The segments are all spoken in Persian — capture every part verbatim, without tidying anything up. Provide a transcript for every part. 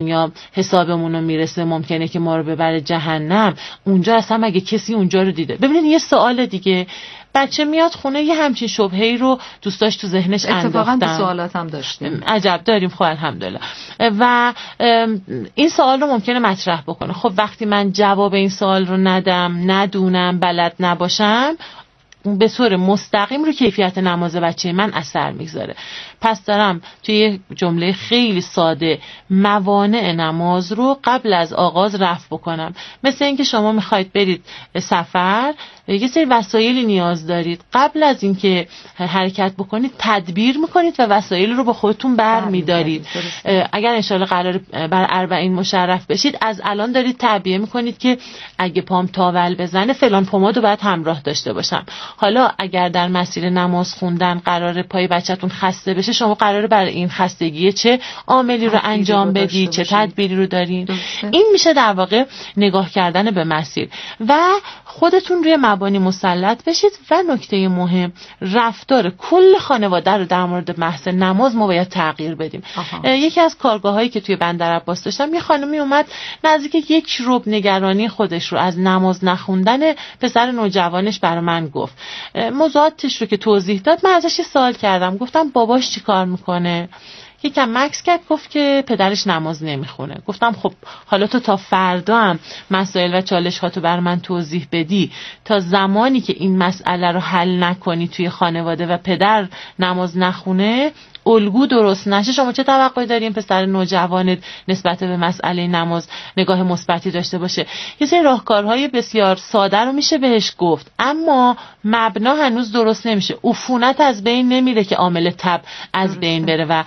دنیا حسابمون رو میرسه ممکنه که ما رو ببره جهنم، اونجا اصلا مگه کسی اونجا رو دیده؟ ببینید یه سوال دیگه، بچه میاد خونه یه همچین شبهه‌ای رو دوستاش تو ذهنش انداختن. اتفاقا به سوالات هم داشتیم. عجب داریم، خب الحمدلله. و این سوال رو ممکنه مطرح بکنه. خب وقتی من جواب این سوال رو ندم، ندونم، بلد نباشم، به طور مستقیم رو کیفیت نماز بچه من اثر میگذاره. پس دارم توی یه جمله خیلی ساده موانع نماز رو قبل از آغاز رفع بکنم. مثل اینکه شما میخواید برید سفر، یه سری وسایلی نیاز دارید، قبل از اینکه حرکت بکنید تدبیر میکنید و وسایل رو با خودتون بر میدارید. اگر انشالله قرار بر اربعین مشرف بشید، از الان دارید تعبیه میکنید که اگه پام تاول بزنه فلان پمادو باید همراه داشته باشم. حالا اگر در مسیر نماز خوندن قرار پای بچه‌تون خسته بشه، شما قراره برای این خستگی چه عاملی رو انجام بدید، چه تدبیری رو دارین. این میشه در واقع نگاه کردن به مسیر و خودتون روی مبانی مسلط بشید. و نکته مهم، رفتار کل خانواده رو در مورد بحث نماز ما باید تغییر بدیم. یکی از کارگاهایی که توی بندر عباس داشتم، یه خانمی اومد نزدیک یک ربع نگرانی خودش رو از نماز نخوندن پسر نوجوانش برای من گفت. موضوعاتش رو که توضیح داد، من ازش سوال کردم، گفتم باباش چی کار میکنه؟ یکم مکس کرد، گفت که پدرش نماز نمیخونه. گفتم خب حالا تو تا فردا هم مسائل و چالش هاتو بر من توضیح بدی، تا زمانی که این مسئله رو حل نکنی توی خانواده و پدر نماز نخونه، الگو درست نشه، شما چه توقعی دارین پسر نوجوانت نسبت به مسئله نماز نگاه مثبتی داشته باشه؟ یه سری راهکارهای بسیار ساده رو میشه بهش گفت، اما مبنا هنوز درست نمیشه. عفونت از بین نمیره که عامل تب از بین بره و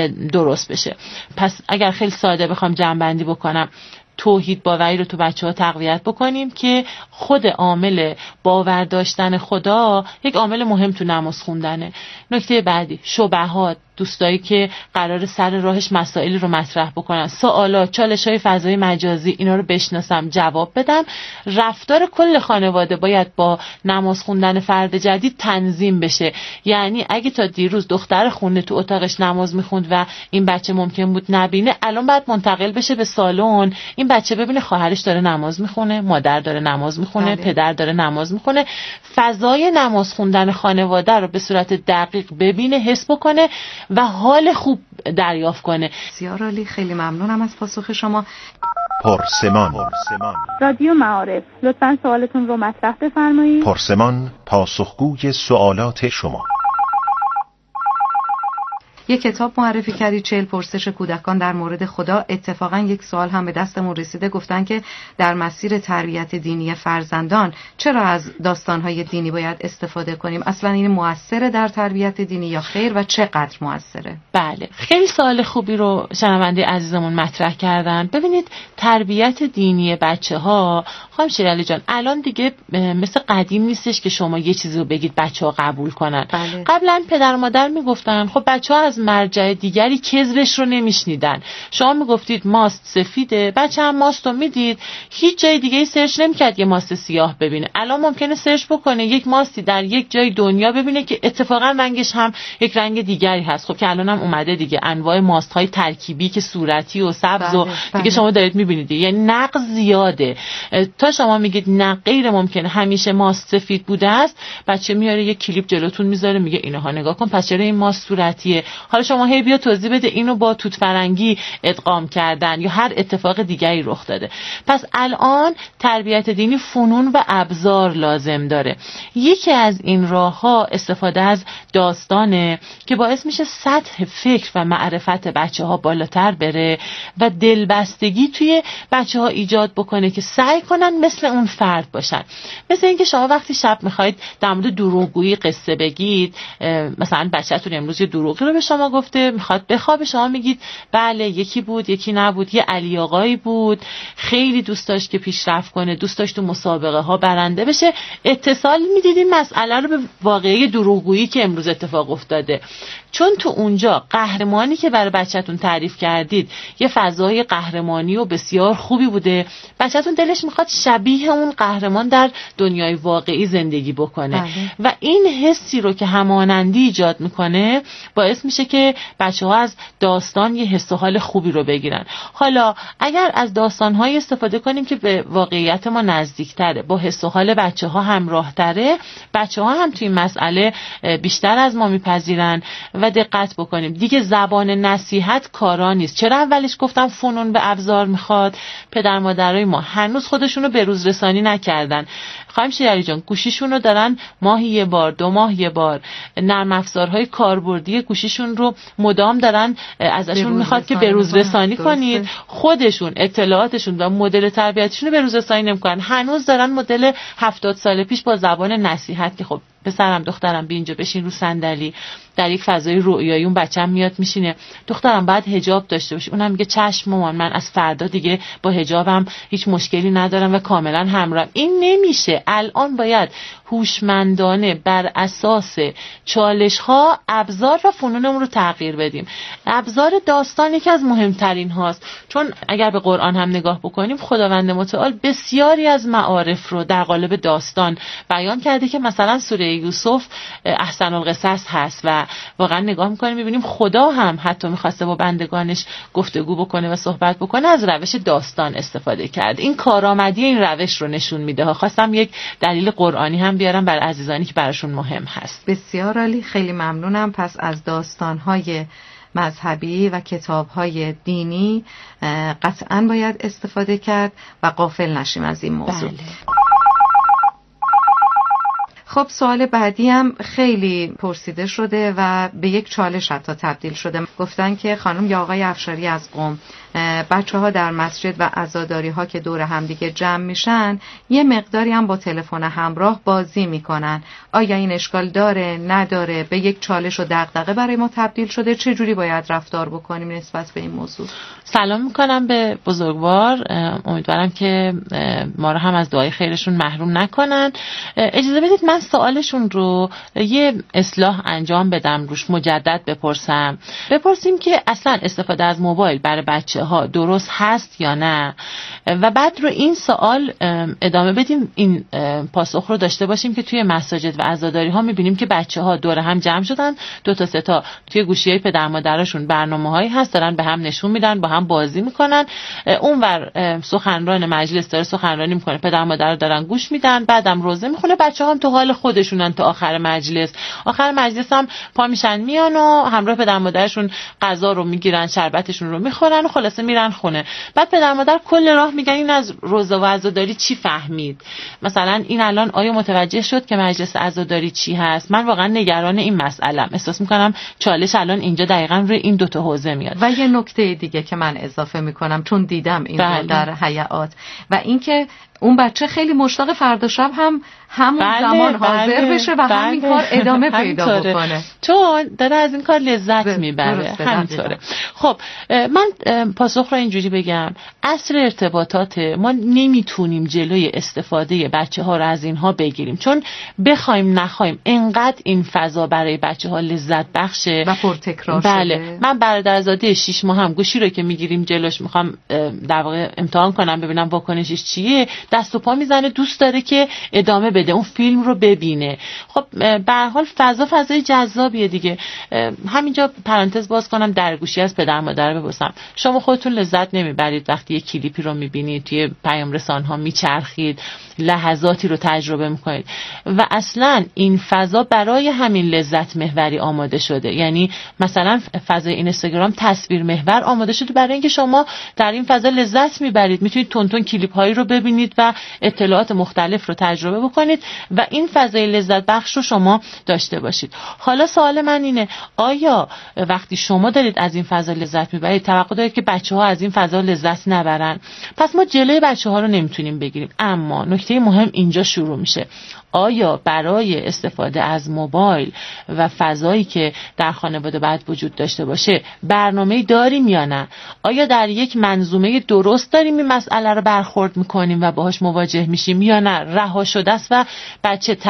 درست بشه. پس اگر خیلی ساده بخوام جمع‌بندی بکنم، توحید باوری رو تو بچه‌ها تقویت بکنیم که خود عامل باور داشتن خدا یک عامل مهم تو نماز خوندنه. نکته بعدی، شبهات، دوستایی که قرار سر راهش مسائل رو مطرح بکنن، سوالات، چالش‌های فضای مجازی، اینا رو بشناسم، جواب بدم. رفتار کل خانواده باید با نماز خوندن فرد جدید تنظیم بشه. یعنی اگه تا دیروز دختر خونه تو اتاقش نماز میخوند و این بچه ممکن بود نبینه، الان باید منتقل بشه به سالن، این بچه ببینه خواهرش داره نماز میخونه، مادر داره نماز میخونه، بله. پدر داره نماز میخونه. فضای نماز خوندن خانواده رو به صورت دقیق ببینه، حس بکنه و حال خوب دریافت کنه. بسیار عالی، خیلی ممنونم از پاسخ شما. پرسمان. رادیو معارف، لطفاً سوالتون رو مطرح بفرمایید. پرسمان، پاسخگوی سوالات شما. یک کتاب معرفی کردی، چهل پرسش کودکان در مورد خدا. اتفاقا یک سوال هم به دستمون رسیده، گفتن که در مسیر تربیت دینی فرزندان چرا از داستانهای دینی باید استفاده کنیم؟ اصلا این موثره در تربیت دینی یا خیر و چقدر موثره؟ بله، خیلی سوال خوبی رو شنونده عزیزمون مطرح کردن. ببینید، تربیت دینی بچه ها، خانم شیرالی جان، الان دیگه مثل قدیم نیستش که شما یه چیزی رو بگید بچه ها قبول کنن. بله. قبلا پدر و مادر میگفتن خب بچه ها از مرجع دیگری کذبش رو نمیشنیدن. شما میگفتید ماست سفیده، بچه هم ماست رو میدید، هیچ جای دیگه ای سرچ نمیکرد یه ماست سیاه ببینه. الان ممکنه سرچ بکنه یک ماستی در یک جای دنیا ببینه که اتفاقا رنگش هم یک رنگ دیگری هست. خب که الان هم اومده دیگه انواع ماست های ترکیبی که صورتی و سبز و دیگه شما دارید میبینید، یعنی نقض زیاده. تا شما میگید نه غیر ممکنه همیشه ماست سفید بوده است، بچه میاره یک کلیپ جلوتون میذاره میگه اینها نگاه کن، پس چرا این ماست صورتیه؟ حالا شما هی بیا توضیح بده اینو با توت فرنگی ادغام کردن یا هر اتفاق دیگری رخ داده. پس الان تربیت دینی فنون و ابزار لازم داره. یکی از این راه‌ها استفاده از داستانه که باعث میشه سطح فکر و معرفت بچه‌ها بالاتر بره و دلبستگی توی بچه‌ها ایجاد بکنه که سعی کنن مثل اون فرد باشن. مثل اینکه شما وقتی شب میخواید در مورد دروغگویی قصه بگید، مثلا بچه‌تون امروز یه دروغی رو به شما گفته، میخواد بخوابه، شما میگید بله یکی بود یکی نبود، یه علی آقایی بود، خیلی دوست داشت که پیشرفت کنه، دوست داشت تو مسابقه ها برنده بشه. اتصال میدید این مسئله رو به واقعه دروغگویی که امروز اتفاق افتاده، چون تو اونجا قهرمانی که برای بچه‌تون تعریف کردید یه فضای قهرمانی و بسیار خوبی بوده، بچه‌تون دلش میخواد شبیه اون قهرمان در دنیای واقعی زندگی بکنه بله. و این حسی رو که همانندی ایجاد میکنه باعث میشه که بچه‌ها از داستان یه حس و حال خوبی رو بگیرن. حالا اگر از داستان‌های استفاده کنیم که به واقعیت ما نزدیک‌تره، با حس و حال بچه‌ها همراه‌تره، بچه‌ها هم توی این مسئله بیشتر از ما میپذیرن. و دقت بکنیم دیگه زبان نصیحت کارا نیست. چرا اولش گفتم فنون به ابزار میخواد؟ پدر مادرای ما هنوز خودشونو به روز رسانی نکردن. خانم شیری جان گوشیشون رو دارن ماهی یه بار، دو ماه یه بار، نرم افزارهای کاربردی گوشیشون رو مدام دارن ازشون میخواد که به روز رسانی کنید. خودشون اطلاعاتشون و مدل تربیتیشون رو به روز رسانی نمیکنن. هنوز دارن مدل هفتاد سال پیش با زبان نصیحت که خب پسرم دخترم بیا اینجا بشین رو صندلی، در یک فضای رویایی اون بچه‌م میاد میشینه، دخترم باید حجاب داشته باشی، اونم میگه چشم مامان من از فردا دیگه با حجابم هیچ مشکلی ندارم و کاملا همراهم. این نمیشه. الان باید هوشمندانه بر اساس چالش‌ها ابزار و فنونمون رو تغییر بدیم. ابزار داستان یکی از مهمترین هاست، چون اگر به قرآن هم نگاه بکنیم خداوند متعال بسیاری از معارف رو در قالب داستان بیان کرده که مثلا سوره یوسف احسن القصص هست و واقعا نگاه میکنیم میبینیم خدا هم حتی میخواسته با بندگانش گفتگو بکنه و صحبت بکنه از روش داستان استفاده کرد. این کارآمدی این روش رو نشون میده ها. خواستم یک دلیل قرآنی هم بیارم برای عزیزانی که براشون مهم هست. بسیار عالی، خیلی ممنونم. پس از داستان‌های مذهبی و کتاب‌های دینی قطعاً باید استفاده کرد و غافل نشیم از این موضوع. بله. خب سوال بعدی هم خیلی پرسیده شده و به یک چالش حتی تبدیل شده. گفتن که خانم یا آقای افشاری از قم، بچه ها در مسجد و عزاداری ها که دور همدیگه جمع میشن یه مقداری هم با تلفن همراه بازی میکنن. آیا این اشکال داره نداره؟ به یک چالش و دغدغه برای ما تبدیل شده. چه جوری باید رفتار بکنیم نسبت به این موضوع؟ سلام میکنم به بزرگوار. امیدوارم که ما رو هم از دعای خیرشون محروم نکنن. اجازه بدید من سوالشون رو یه اصلاح انجام بدم، روش مجدد بپرسم. بپرسیم که اصلا استفاده از موبایل برای بچه ها درست هست یا نه و بعد رو این سوال ادامه بدیم، این پاسخ رو داشته باشیم که توی مساجد و عزاداری ها میبینیم که بچه ها دور هم جمع شدن، دو تا سه تا توی گوشیای پدر مادرشون برنامه‌هایی هست دارن به هم نشون میدن، با هم بازی میکنن. اونور سخنران مجلس داره سخنرانی میکنه، پدر مادر رو دارن گوش میدن، بعدم روزه میخونه، بچه‌ها هم تو حال خودشونن تا آخر مجلس. آخر مجلس هم پا میشن میان و همراه پدر مادرشون غذا رو میگیرن، شربتشون رو میخورن و خلاصه میرن خونه. بعد پدر مادر کل راه میگن این از روزه و عزاداری چی فهمید؟ مثلا این الان آیا متوجه شد که مجلس عزاداری چی هست؟ من واقعا نگران این مسئله‌ام. احساس میکنم چالش الان اینجا دقیقاً روی این دو تا حوزه میاد. و یه نکته دیگه که من اضافه میکنم چون دیدم این بله. در حیات و اینکه اون بچه خیلی مشتاق فردا شب هم همون بله، زمان حاضر بله، بشه و بله، همین کار ادامه پیدا بکنه، چون داره از این کار لذت میبره. همینطوره. خب من پاسخ رو اینجوری بگم، عصر ارتباطات ما نمیتونیم جلوی استفاده بچه ها رو از اینها بگیریم، چون بخوایم نخوایم انقدر این فضا برای بچه ها لذت بخشه و پرتکرار بله. شده. من برادرزاده شش ماه هم گوشی رو که میگیریم جلوش میخوام در واقع امتحان کنم ببینم واکنشش چیه، دست و پا میزنه، دوست داره که ادامه بده، اون فیلم رو ببینه. خب به هر حال فضا فضای جذابیه دیگه. همینجا پرانتز باز کنم، درگوشی از پدر مادر بپرسم، شما خودتون لذت نمیبرید وقتی یه کلیپی رو میبینید توی پیام رسان‌ها میچرخید، لحظاتی رو تجربه میکنید و اصلا این فضا برای همین لذت محوری آماده شده؟ یعنی مثلا فضای اینستاگرام تصویر محور آماده شده برای اینکه شما در این فضا لذت میبرید، میتونید تون تون کلیپ هایی رو ببینید و اطلاعات مختلف رو تجربه بکنید و این فضای لذت بخش رو شما داشته باشید. حالا سوال من اینه، آیا وقتی شما دارید از این فضا لذت میبرید توقع دارید که بچه‌ها از این فضا لذت نبرن؟ پس ما جلوی بچه‌ها رو نمیتونیم بگیریم. اما نکته مهم اینجا شروع میشه، آیا برای استفاده از موبایل و فضایی که در خانواده باید وجود داشته باشه برنامه‌ای داریم یا نه؟ آیا در یک منظومه درست داریم این مسئله رو برخورد میکنیم و باهاش مواجه میشیم یا نه رها شده است و بچه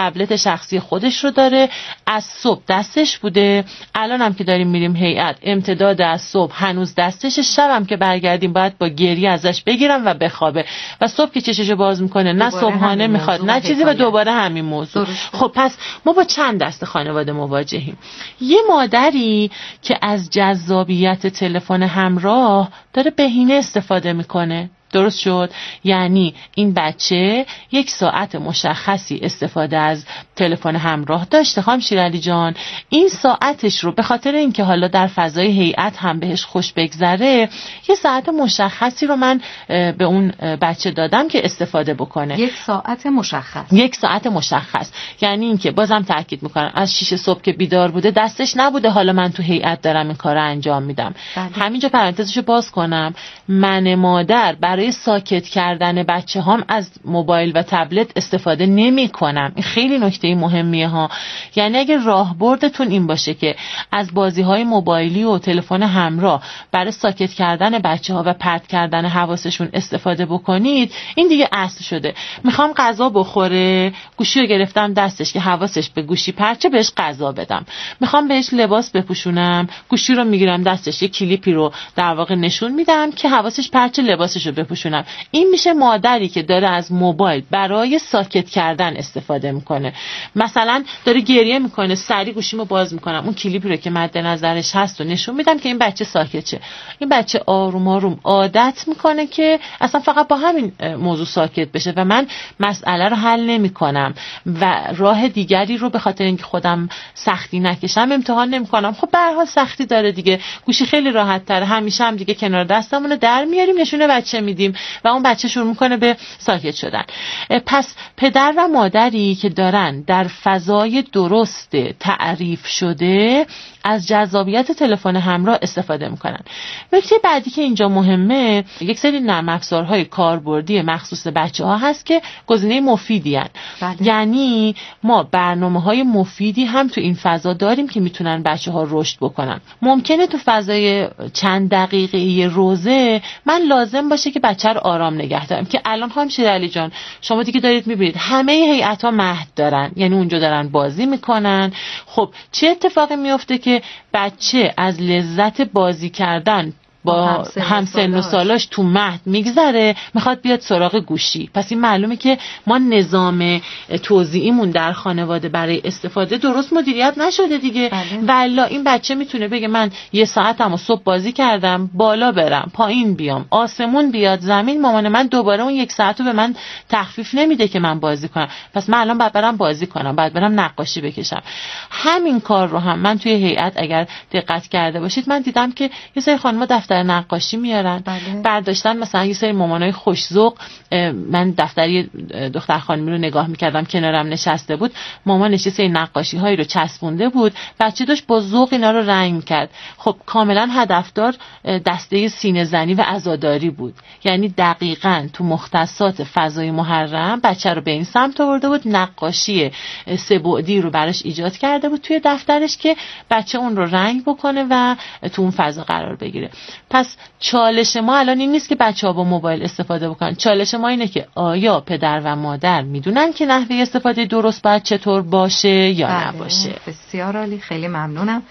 تبلت شخصی خودش رو داره، از صبح دستش بوده، الان هم که داریم میریم هیئت امتداد از صبح هنوز دستش، شبم که برگردیم باید با گریه ازش بگیرم و بخوابه و صبح که چششو باز میکنه نه صبحانه میخواد نه چیزی و دوباره همین موضوع. درسته. خب پس ما با چند دسته خانواده مواجهیم. یه مادری که از جذابیت تلفن همراه داره بهینه استفاده میکنه. درست شد؟ یعنی این بچه یک ساعت مشخصی استفاده از تلفن همراه داشته. خانم شیرعلی جان این ساعتش رو به خاطر اینکه حالا در فضای هیئت هم بهش خوش بگذره یه ساعت مشخصی رو من به اون بچه دادم که استفاده بکنه. یک ساعت مشخص یک ساعت مشخص یعنی اینکه بازم تاکید میکنم از شیش صبح که بیدار بوده دستش نبوده حالا من تو هیئت دارم این کارو انجام میدم. بله. همینجا پرانتزشو باز کنم، من مادر برای ساکت کردن بچه هام از موبایل و تبلت استفاده نمی کنم. این خیلی نکته مهمیه ها. یعنی اگه راهبردتون این باشه که از بازی های موبایلی و تلفن همراه برای ساکت کردن بچه ها و پرت کردن حواسشون استفاده بکنید این دیگه اصل شده. میخوام غذا بخوره گوشی رو گرفتم دستش که حواسش به گوشی پرچه بهش غذا بدم. میخوام بهش لباس بپوشونم گوشی رو میگیرم دستش یه کلیپی رو در واقع نشون میدم که حواسش پرچه لباسش رو بپوشونم. این میشه مادری که داره از موبایل برای ساکت کردن استفاده میکنه. مثلا داره گریه میکنه سری گوشیمو باز میکنم اون کلیپی رو که مد نظرش هست و نشون میدم که این بچه ساکت شه. این بچه آروم آروم عادت میکنه که اصلا فقط با همین موضوع ساکت بشه و من مسئله رو حل نمیکنم و راه دیگری رو به خاطر اینکه خودم سختی نکشم امتحان نمیکنم. خب به هر حال سختی داره دیگه. گوشی خیلی راحت تره، همیشه هم دیگه کنار دستمون رو در میاریم نشونه بچه میدیم و اون بچه شروع میکنه به ساکت شدن. پس پدر و مادری که دارن در فضای درست تعریف شده از جذابیت تلفن همراه استفاده میکنن. نکته بعدی که اینجا مهمه یک سری نرم افزارهای کاربردی مخصوص بچه ها هست که گزینه مفیدی هست. بله. یعنی ما برنامه‌های مفیدی هم تو این فضا داریم که میتونن بچه ها رشد بکنن. ممکنه تو فضای چند دقیقه روزه من لازم باشه که بچه رو آرام نگه دارم که الان خانم شیرعلی جان شما دیگه دارید میبینید همه هیئت‌ها مهد دارن، یعنی اونجا دارن بازی میکنن. خب چه اتفاقی میفته که بچه از لذت بازی کردن با همسن و سالاش تو مهد میگذره میخواد بیاد سراغ گوشی. پس این معلومه که ما نظام توزیعیمون در خانواده برای استفاده درست مدیریت نشده دیگه. والا این بچه میتونه بگه من یه ساعتمو صبح بازی کردم بالا برم پایین بیام آسمون بیاد زمین مامان من دوباره اون یک ساعتو به من تخفیف نمیده که من بازی کنم. پس من الان باید برم بازی کنم، باید برم نقاشی بکشم. همین کار رو هم من توی هیئت اگر دقت کرده باشید من دیدم که یه سری خانم‌ها دفتر نقاشی میارن. بله. برداشتن مثلا یه سری مامانای خوش‌ذوق، من دفتری دختر خانمی رو نگاه میکردم کنارم نشسته بود مامانش یه سری نقاشی هایی رو چسبونده بود بچه داشت با ذوق اینا رو رنگ میکرد. خب کاملا هدفدار دسته سینه زنی و عزاداری بود. یعنی دقیقاً تو مختصات فضای محرم بچه رو به این سمت آورده بود نقاشی سه بعدی رو براش ایجاد کرده بود توی دفترش که بچه اون رو رنگ بکنه و تو اون فضا قرار بگیره. پس چالش ما الان این نیست که بچه‌ها با موبایل استفاده بکنن. چالش ما اینه که آیا پدر و مادر میدونن که نحوه استفاده درست باید چطور باشه یا بله. نباشه. بسیار عالی، خیلی ممنونم.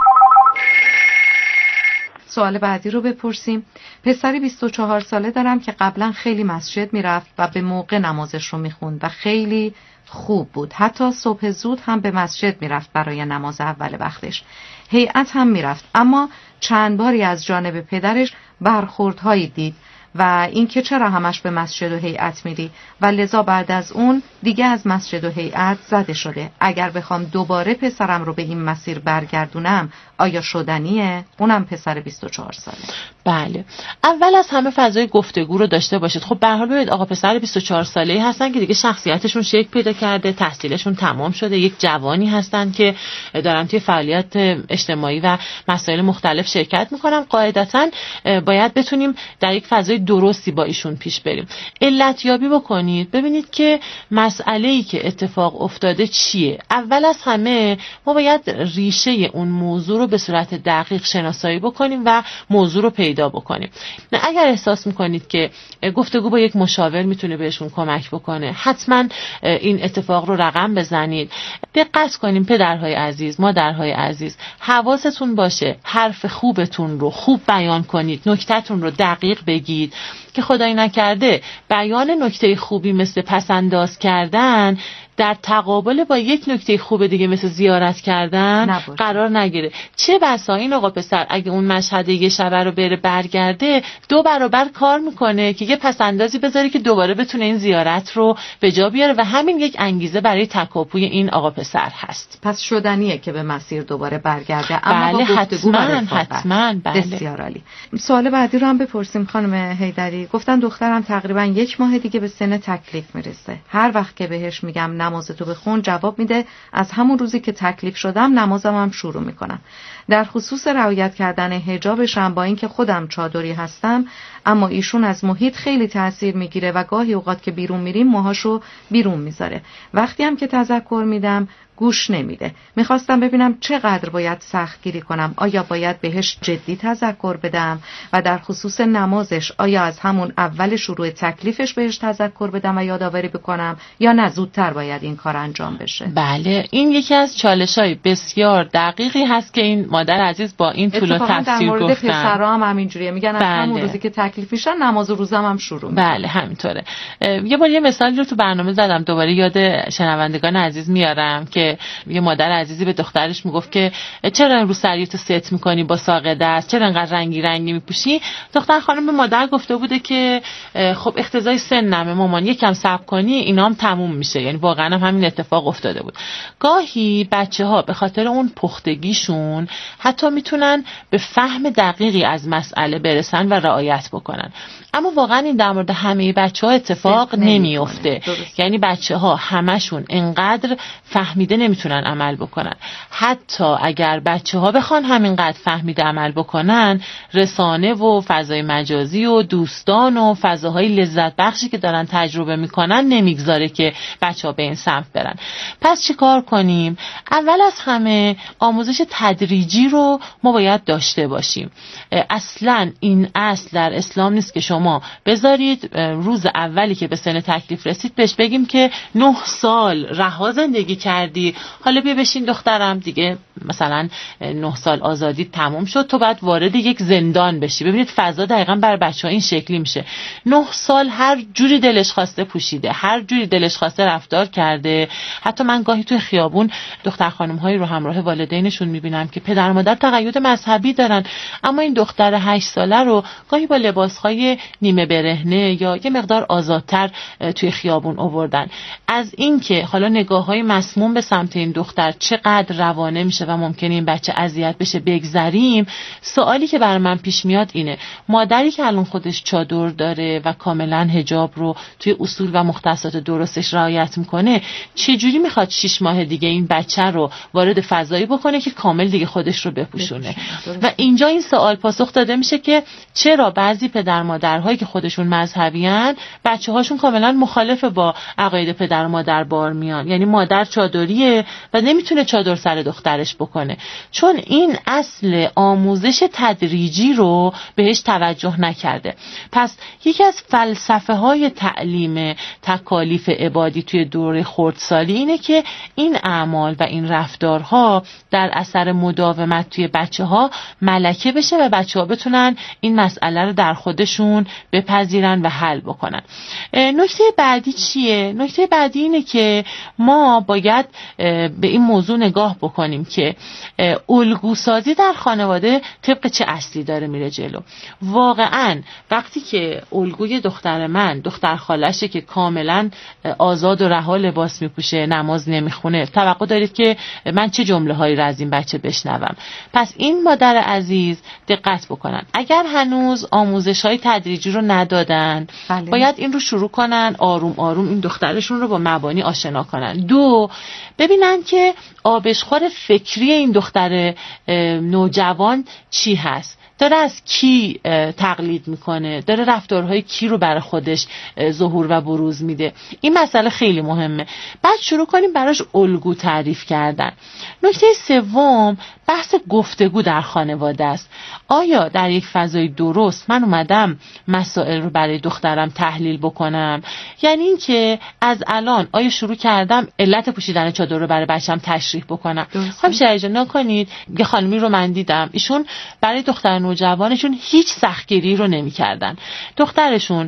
سوال بعدی رو بپرسیم. پسری بیست و چهار ساله دارم که قبلا خیلی مسجد میرفت و به موقع نمازش رو میخوند و خیلی خوب بود. حتی صبح زود هم به مسجد میرفت برای نماز اول وقتش. هیئت هم میرفت، اما چند باری از جانب پدرش برخوردهایی دید و اینکه چرا همش به مسجد و هیئت میری و لذا بعد از اون دیگه از مسجد و هیئت زده شده. اگر بخوام دوباره پسرم رو به این مسیر برگردونم آیا شدنیه؟ اونم پسر بیست و چهار ساله. بله، اول از همه فضای گفتگو رو داشته باشید. خب به هر حال ببینید آقا پسر بیست و چهار ساله‌ای هستن که دیگه شخصیتشون شکل پیدا کرده، تحصیلشون تمام شده، یک جوانی هستن که دارن توی فعالیت اجتماعی و مسائل مختلف شرکت میکنن. قاعدتاً باید بتونیم در یک فضای درستی با ایشون پیش بریم. علت یابی بکنید، ببینید که مسئله‌ای که اتفاق افتاده چیه. اول از همه ما باید ریشه اون موضوع رو به صورت دقیق شناسایی بکنیم و موضوع رو پیدا بکنیم. نه اگر احساس میکنید که گفتگو با یک مشاور میتونه بهشون کمک بکنه، حتما این اتفاق رو رقم بزنید. دقت کنیم پدرهای عزیز، مادرهای عزیز، حواستون باشه حرف خوبتون رو خوب بیان کنید، نکته‌تون رو دقیق بگید که خدای نکرده بیان نکته خوبی مثل پسنداز کردن در تقابل با یک نکته خوب دیگه مثل زیارت کردن نباشه. قرار نگیره. چه بسا این آقا پسر اگه اون مشهد یه شب رو بره برگرده دو برابر کار میکنه که یه پسندازی بذاره که دوباره بتونه این زیارت رو به جا بیاره و همین یک انگیزه برای تکاپوی این آقا پسر هست. پس شدنیه که به مسیر دوباره برگرده. اما بله حتما حتما. بله. بسیار عالی. سوال بعدی رو هم بپرسیم خانم حیدری. گفتن دخترم تقریبا یک ماه دیگه به سن تکلیف میرسه. هر وقت که بهش میگم نمازتو بخون جواب میده از همون روزی که تکلیف شدم نمازم هم شروع میکنم. در خصوص رعایت کردن حجابش هم با اینکه خودم چادری هستم اما ایشون از محیط خیلی تأثیر میگیره و گاهی اوقات که بیرون میریم موهاشو بیرون میذاره. وقتی هم که تذکر میدم گوش نمیده. میخواستم ببینم چقدر باید سختگیری کنم. آیا باید بهش جدی تذکر بدم و در خصوص نمازش آیا از همون اول شروع تکلیفش بهش تذکر بدم و یادآوری بکنم یا نه زودتر باید این کار انجام بشه؟ بله این یکی از چالش‌های بسیار دقیقی هست که این مادر عزیز با این طول و تفسیر گفتن. در مورد پسرها هم همینجوریه، میگن بله. از همون روزی که تکلیف میشن نماز و روزم هم شروع میکنن. بله همینطوره. یه بار یه مثالی رو تو برنامه زدم دوباره یاد شنوندگان عزیز میارم که یه مادر عزیزی به دخترش میگفت که چرا رو سریتو ست میکنی با ساق دست، چرا انقدر رنگی رنگی میپوشی. دختر خانم به مادر گفته بوده که خب اقتضای سنمه مامان، یکم صبر کنی اینام تموم میشه. یعنی واقعا هم همین اتفاق افتاده بود. گاهی بچه‌ها به خاطر اون پختگیشون حتی میتونن به فهم دقیقی از مسئله برسن و رعایت بکنن، اما واقعا این در مورد همه بچه‌ها اتفاق نمیفته. یعنی بچه‌ها همشون انقدر فهمیده نمیتونن عمل بکنن. حتی اگر بچه‌ها بخوان همینقدر فهمیده عمل بکنن، رسانه و فضای مجازی و دوستان و فضاهای لذت بخشی که دارن تجربه میکنن نمیگذاره که بچه‌ها به این سمت برن. پس چی کار کنیم؟ اول از همه آموزش تدریجی رو ما باید داشته باشیم. اصلا این اصل در اسلام نیست که شما بذارید روز اولی که به سن تکلیف رسید بهش بگیم که نه سال رها زندگی کردی، حالا بیا بشین دخترم دیگه مثلا نه سال آزادی تموم شد، تو بعد وارد یک زندان بشی. ببینید فضا دقیقاً بر بچه‌ها این شکلی میشه. نه سال هر جوری دلش خواسته پوشیده، هر جوری دلش خواسته رفتار کرده. حتی من گاهی توی خیابون دختر خانم‌هایی رو همراه والدینشون میبینم که پدر و مادر تقید مذهبی دارن، اما این دختر هشت ساله رو گاهی با لباس‌های نیمه برهنه یا یه مقدار آزادتر توی خیابون آوردن. از اینکه حالا نگاه‌های مسموم به سمت این دختر چقدر روانه میشه و ممکنه این بچه اذیت بشه بگذریم، سوالی که برای من پیش میاد اینه: مادری که الان خودش چادر داره و کاملا حجاب رو توی اصول و مختصات درستش رعایت میکنه، چجوری میخواد شش ماه دیگه این بچه رو وارد فضایی بکنه که کامل دیگه خودش رو بپوشونه؟ و اینجا این سوال پاسخ داده میشه که چرا بعضی پدر مادرهایی که خودشون مذهبیان بچه‌هاشون کاملا مخالف با عقاید پدر و مادر بار میان. یعنی مادر چادریه و نمیتونه چادر سر دخترش بکنه، چون این اصل آموزش تدریجی رو بهش توجه نکرده. پس یکی از فلسفه های تعلیم تکالیف عبادی توی دوره خردسالی اینه که این اعمال و این رفتارها در اثر مداومت توی بچه ها ملکه بشه و بچه ها بتونن این مسئله رو در خودشون بپذیرن و حل بکنن. نکته بعدی چیه؟ نکته بعدی اینه که ما باید به این موضوع نگاه بکنیم که الگوسازی در خانواده طبق چه اصلی داره میره جلو. واقعا وقتی که الگوی دختر من دختر خالشه که کاملا آزاد و رها لباس میپوشه، نماز نمیخونه، توقع دارید که من چه جمله هایی را از این بچه بشنوم؟ پس این مادر عزیز دقت بکنن، اگر هنوز آموزش های تدریجی رو ندادن بله. باید این رو شروع کنن، آروم آروم این دخترشون رو با مبانی آشنا کنن. دو، ببینن که آبشخور فکری این دختر نوجوان چی هست. داره از کی تقلید میکنه، داره رفتارهای کی رو برای خودش ظهور و بروز میده. این مسئله خیلی مهمه. بعد شروع کنیم براش الگو تعریف کردن. نکته سوم بحث گفتگو در خانواده است. آیا در یک فضای درست من اومدم مسائل رو برای دخترم تحلیل بکنم؟ یعنی این که از الان آیا شروع کردم علت پوشیدن چادر رو برای بچه‌م تشریح بکنم؟ خب شریجا نکنید. یه خانمی رو من دیدم، ایشون برای دختر نوجوانشون هیچ سختگیری رو نمی‌کردن. دخترشون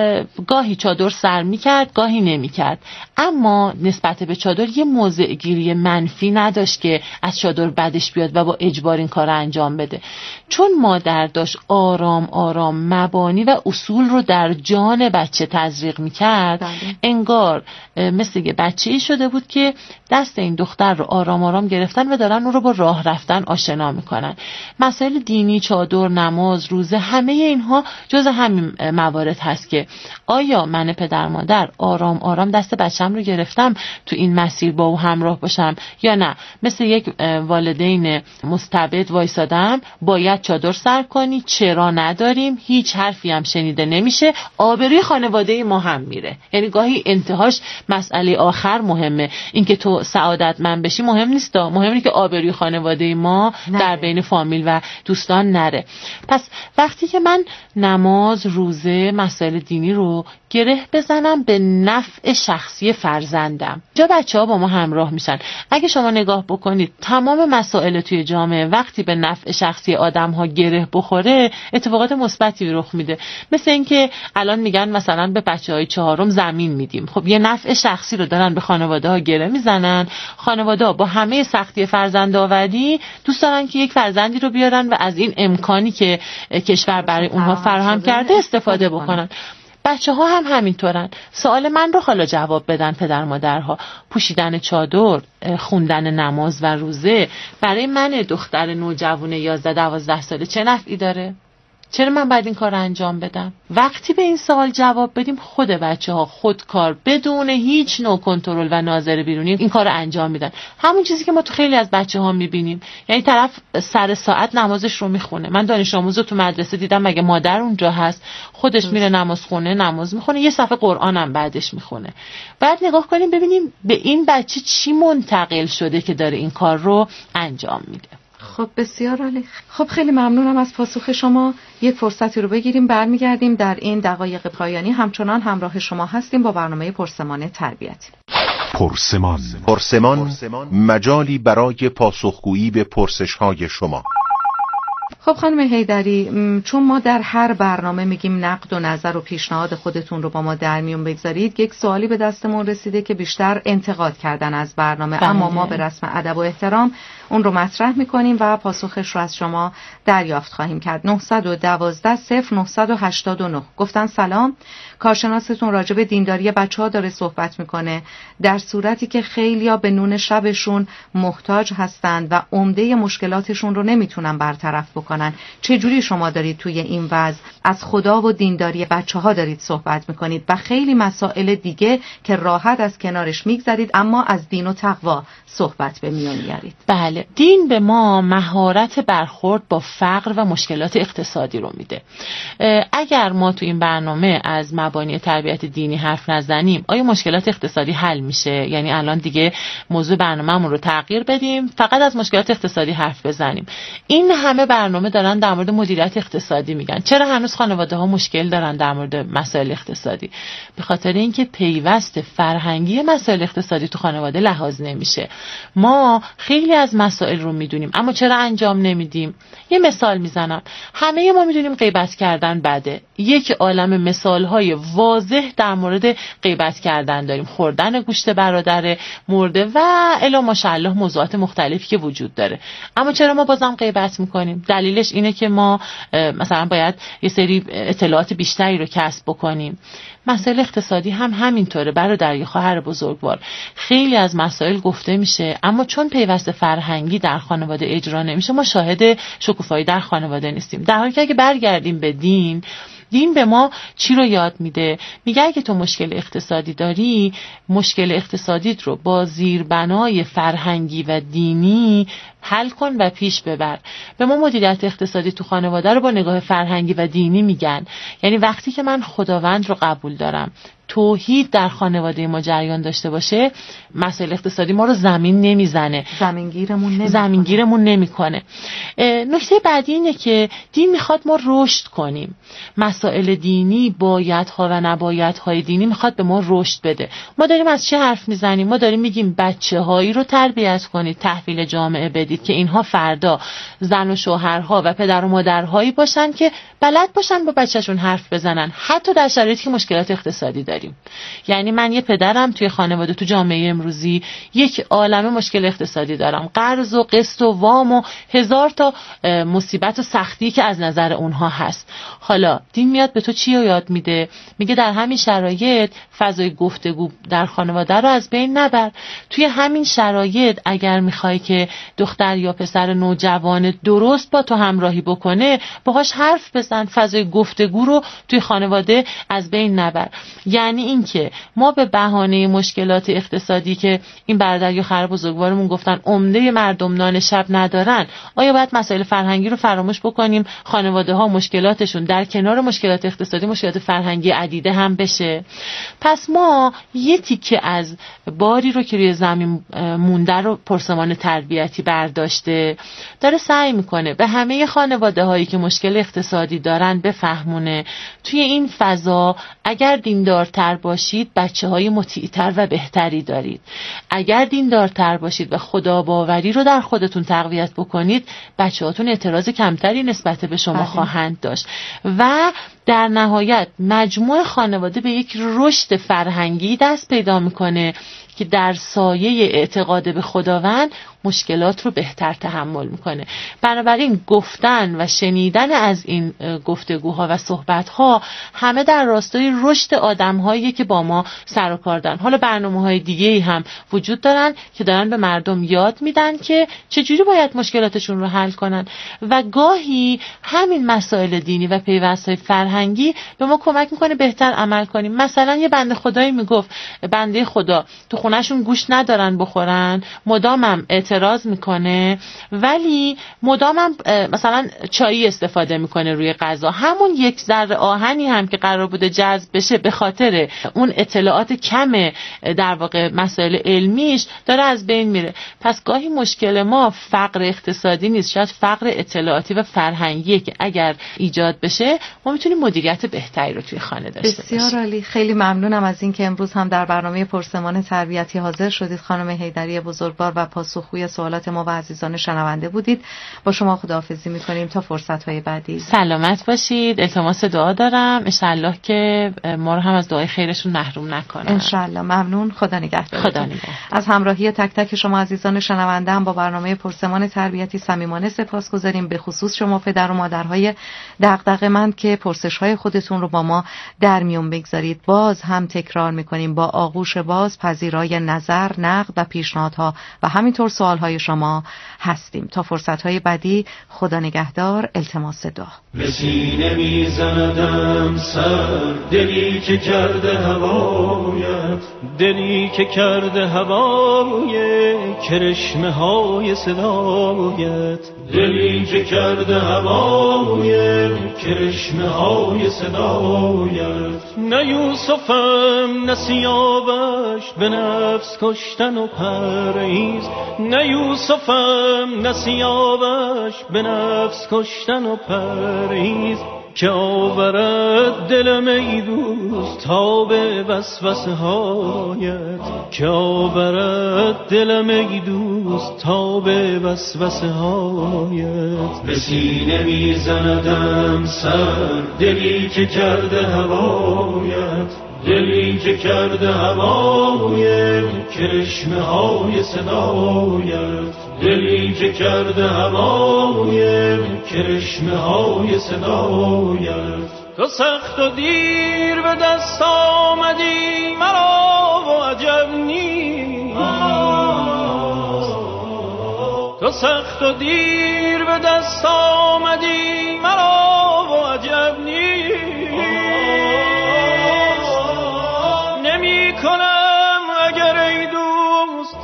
گاهی چادر سر می‌کرد، گاهی نمی‌کرد، اما نسبت به چادر یه موضع گیری منفی نداشت که از چادر بعدش بیاد و با اجبار این کار رو انجام بده. چون مادر داشت آرام آرام مبانی و اصول رو در جان بچه تزریق میکرد، انگار مثل یه بچه‌ای شده بود که دست این دختر رو آرام آرام گرفتن و دارن اون رو با راه رفتن آشنا میکنن. مسائل دینی، چادر، نماز، روزه، همه اینها جز همین موارد هست که آیا من پدر مادر آرام آرام دست بچم رو گرفتم تو این مسیر با او همراه باشم یا نه مثل یک والدین مستبد وایسادم باید چادر سر کنی، چرا نداریم، هیچ حرفی هم شنیده نمیشه، آبروی خانواده ما هم میره. یعنی گاهی انتهاش مسئله آخر مهمه، اینکه تو سعادتمند بشی مهم نیست، مهم اینه که آبروی خانواده ما نره. در بین فامیل و دوستان نره. پس وقتی که من نماز، روزه، مسائل دینی رو گره بزنم به نفع شخصی فرزندم، جا بچه‌ها با ما همراه میشن. اگه شما نگاه بکنید تمام مسائل توی جامعه وقتی به نفع شخصی آدم‌ها گره بخوره اتفاقات مثبتی رخ میده. مثل اینکه الان میگن مثلا به بچه‌های چهارم زمین میدیم، خب یه نفع شخصی رو دارن به خانواده‌ها گره میزنن. خانواده‌ها با همه سختی فرزندآوری دوست دارن که یک فرزندی رو بیارن و از این امکانی که کشور برای اونها فراهم کرده استفاده بکنن. بچه ها هم همینطورن. سوال من رو حالا جواب بدن پدر مادرها. پوشیدن چادر، خوندن نماز و روزه برای من دختر نوجوان یازده دوازده ساله چه نفعی داره؟ چرا من باید این کار رو انجام بدم؟ وقتی به این سوال جواب بدیم خود بچه ها خودکار بدون هیچ نوع کنترل و ناظر بیرونی این کار رو انجام میدن. همون چیزی که ما تو خیلی از بچه ها میبینیم، یعنی طرف سر ساعت نمازش رو میخونه. من دانش آموز رو تو مدرسه دیدم مگه مادر اونجا هست، خودش میره نماز خونه نماز میخونه، یه صفحه قرآن هم بعدش میخونه. بعد نگاه کنیم ببینیم به این بچه چی منتقل شده که داره این کار رو انجام میده. خب بسیار عالی. خب خیلی ممنونم از پاسخ شما. یک فرصتی رو بگیریم برمیگردیم. در این دقایق پایانی همچنان همراه شما هستیم با برنامه پرسمان تربیتی. پرسمان پرسمان مجالی برای پاسخگویی به پرسش‌های شما. خب خانم حیدری، چون ما در هر برنامه میگیم نقد و نظر و پیشنهاد خودتون رو با ما در میون بگذارید، یک سوالی به دستمون رسیده که بیشتر انتقاد کردن از برنامه بله. اما ما به رسم ادب و احترام اون رو مطرح میکنیم و پاسخش رو از شما دریافت خواهیم کرد. نه یک دو صفر نه هشت نه گفتن سلام، کارشناستون راجع به دینداری بچه‌ها داره صحبت میکنه، در صورتی که خیلیا به نون شبشون محتاج هستند و عمده مشکلاتشون رو نمیتونن برطرف بکنن. چه جوری شما دارید توی این وضع از خدا و دینداری بچه‌ها دارید صحبت میکنید و خیلی مسائل دیگه که راحت از کنارش میگذرید اما از دین و تقوا صحبت به میان میارید؟ بله، دین به ما مهارت برخورد با فقر و مشکلات اقتصادی رو میده. اگر ما تو این برنامه از مبانی تربیت دینی حرف نزنیم آیا مشکلات اقتصادی حل میشه؟ یعنی الان دیگه موضوع برنامه‌مون رو تغییر بدیم فقط از مشکلات اقتصادی حرف بزنیم؟ این همه برنامه دارن در مورد مدیریت اقتصادی میگن، چرا هنوز خانواده ها مشکل دارن در مورد مسائل اقتصادی؟ به خاطر اینکه پیوست فرهنگی مسائل اقتصادی تو خانواده لحاظ نمیشه. ما خیلی از مسائل رو میدونیم اما چرا انجام نمیدیم؟ یه مثال میزنم. همه ما میدونیم غیبت کردن بده. یک عالم مثالهای واضح در مورد غیبت کردن داریم، خوردن گوشت برادر مرده و الی ماشاءالله موضوعات مختلفی که وجود داره. اما چرا ما بازم غیبت میکنیم؟ دلیلش اینه که ما مثلا باید یه سری اطلاعات بیشتری رو کسب بکنیم. مسائل اقتصادی هم همینطوره برادر خواهر بزرگوار. خیلی از مسائل گفته میشه اما چون پیوست فرهنگی در خانواده اجرا نمیشه ما شاهد شکوفایی در خانواده نیستیم. در حالی که اگه برگردیم به دین، دین به ما چی رو یاد میده؟ میگه اگه تو مشکل اقتصادی داری، مشکل اقتصادیت رو با زیربنای فرهنگی و دینی حل کن و پیش ببر. به ما مدیریت اقتصادی تو خانواده رو با نگاه فرهنگی و دینی میگن. یعنی وقتی که من خداوند رو قبول دارم، توحید در خانواده ما جریان داشته باشه، مسائل اقتصادی ما رو زمین نمیزنه، زمینگیرمون نمیکنه. زمینگیرمون نمیکنه. نکته بعدی اینه که دین میخواد ما رشد کنیم. مسائل دینی، بایدها و نبایدهای دینی میخواد به ما رشد بده. ما داریم از چه حرف میزنیم؟ ما داریم میگیم بچه هایی رو تربیت کنید، تحویل جامعه بدید که اینها فردا زن و شوهرها و پدر و مادرهایی باشن که بلد باشن با بچهشون حرف بزنن، حتی در شرایطی که مشکلات اقتصادی داریم. یعنی من یه پدرم توی خانواده، تو جامعه امروزی یک عالمه مشکل اقتصادی دارم، قرض و قسط و وام و هزار تا مصیبت و سختی که از نظر اونها هست. حالا دین میاد به تو چی رو یاد میده؟ میگه در همین شرایط فضای گفتگو در خانواده رو از بین نبر. توی همین شرایط اگر میخوای که دختر یا پسر نوجوان درست با تو همراهی بکنه، باهاش حرف بزن، فضای گفتگو رو توی خانواده از بین نبر. یعنی اینکه ما به بهانه مشکلات اقتصادی که این برادر یا خواهر بزرگوارمون گفتن عمده مردم نان شب ندارن، آیا باید مسائل فرهنگی رو فراموش بکنیم؟ خانواده ها مشکلاتشون در کنار مشکلات اقتصادی مشکلات فرهنگی عدیده هم بشه. پس ما یه تیکه از باری رو که روی زمین مونده رو پرسمان تربیتی برداشته، داره سعی میکنه به همه خانواده هایی که مشکل اقتصادی دارن بفهمونه توی این فضا اگر دیندارتر باشید بچه های مطیعتر و بهتری دارید. اگر دیندارتر باشید و خدا باوری رو در خودتون تقویت بکنید، بچه هاتون اعتراض کمتری نسبت به شما خواهند داشت. و در نهایت مجموع خانواده به یک رشد فرهنگی دست پیدا میکنه که در سایه اعتقاد به خداوند مشکلات رو بهتر تحمل میکنه. بنابراین گفتن و شنیدن از این گفتگوها و صحبتها همه در راستای رشد آدم‌هایی که با ما سر و کار دارن. حالا برنامه‌های دیگه‌ای هم وجود دارن که دارن به مردم یاد میدن که چجوری باید مشکلاتشون رو حل کنن و گاهی همین مسائل دینی و پیوست‌های فرهنگی به ما کمک میکنه بهتر عمل کنیم. مثلا یه بنده خدایی میگفت بنده خدا تو خونه‌شون گوشت ندارن بخورن، مدامم اعتراض میکنه ولی مدامم مثلا چایی استفاده میکنه روی غذا. همون یک ذره آهنی هم که قرار بوده جذب بشه به خاطر اون اطلاعات کم در واقع مسائل علمیش داره از بین میره. پس گاهی مشکل ما فقر اقتصادی نیست، شاید فقر اطلاعاتی و فرهنگیه که اگر ایجاد بشه ما میتونیم مدیریت بهتری رو توی خانه داشته باشیم. بسیار عالی. خیلی ممنونم از اینکه امروز هم در برنامه پرسمان تربیتی حاضر شدید. خانم حیدری بزرگوار و پاسخگوی سوالات ما و عزیزان شنونده بودید. با شما خداحافظی می‌کنیم تا فرصت‌های بعدی. سلامت باشید. التماس دعا دارم ان شاءالله که ما رو هم از دعای خیرشون محروم نکنن. ان شاءالله. ممنون. خدا نگهدار. خدا نگهدار. از همراهی تک تک شما عزیزان شنونده هم با برنامه پرسمان تربیتی صمیمانه سپاسگزاریم. به خصوص شما پدر و مادرهای دغدغه‌مند که پرسش‌های خودتون رو با ما در میون بگذارید. باز هم تکرار می‌کنیم با آغوش باز پذیرای نظر، نقد و پیشنهادها و همینطور سوالهای شما هستیم. تا فرصت‌های بعدی خدا نگهدار. التماس دعا. به سینه میزندم سر دلی که کرده هوایت، دلی که کرده هوای کرشمه های صدایت، دلی که کرده هوای کرشمه های صدایت. نه یوسفم نه سیاوش به نفس کشتن و پرهیز، نه یوسفم نه سیاوش به نفس کشتن و پرهیز، که آورد دلم ای دوست تا به وسوسه هایت، که آورد دلم ای دوست تا به وسوسه هایت. به سینه میزندم سر دلی که کرده هوایت، دلی که کرده هوای کرشمه های صدایت، دلی که کرده هوای کرشمه های صدایت. تو سخت و دیر به دست آمدی مرا و عجب نیست، تو سخت و دیر به دست آمدی مرا و عجب نیست،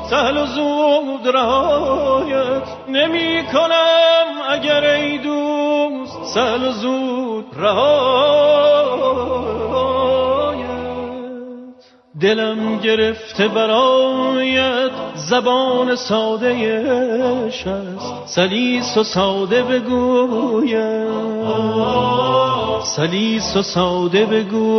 سهل و زود رهایت نمی کنم اگر ای دوست سهل و زود رهایت. دلم گرفته برایت زبان ساده اش است، سلیس و ساده بگویم، سلیس و ساده بگو